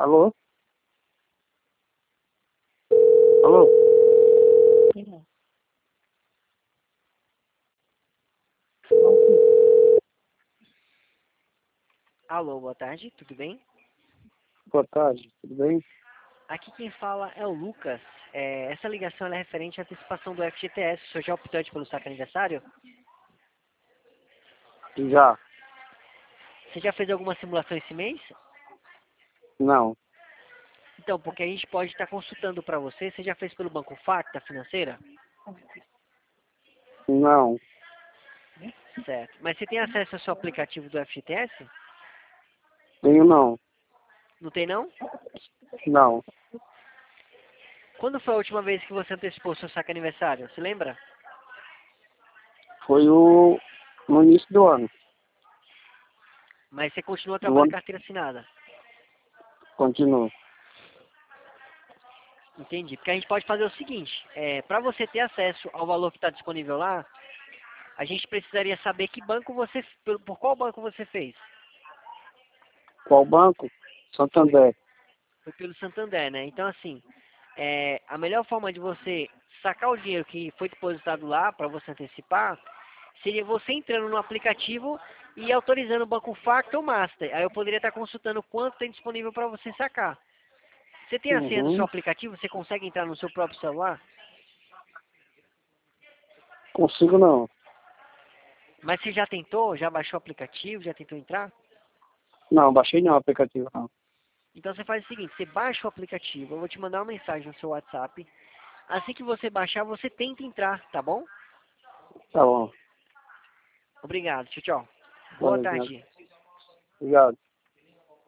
Alô? Alô? Alô, boa tarde, tudo bem? Boa tarde, tudo bem? Aqui quem fala é o Lucas. Essa ligação ela é referente à antecipação do FGTS. O senhor já optou pelo saque aniversário? Já? Você já fez alguma simulação esse mês? Não. Então, porque a gente pode estar consultando para você. Você já fez pelo Banco Facta Financeira? Não. Certo. Mas você tem acesso ao seu aplicativo do FGTS? Tenho não. Não tem não? Não. Quando foi a última vez que você antecipou seu saque aniversário? Você lembra? Foi no início do ano. Mas você continua Do trabalhando ano carteira assinada. continua. Entendi. Porque a gente pode fazer o seguinte, para você ter acesso ao valor que está disponível lá, a gente precisaria saber que banco você, por qual banco você fez. Qual banco? Foi, Santander. foi pelo Santander, né? Então, assim, a melhor forma de você sacar o dinheiro que foi depositado lá para você antecipar seria você entrando no aplicativo e autorizando o Banco Facto ou Master. Aí eu poderia estar consultando quanto tem disponível para você sacar. Você tem a senha do seu Uhum. aplicativo? Você consegue entrar no seu próprio celular? Consigo não. Mas você já tentou? Já baixou o aplicativo? Já tentou entrar? Não, baixei não o aplicativo não. Então você faz o seguinte, você baixa o aplicativo, eu vou te mandar uma mensagem no seu WhatsApp. Assim que você baixar, você tenta entrar, tá bom? Tá bom. Obrigado, tchau, tchau. Boa Valeu, obrigado. tarde. Obrigado.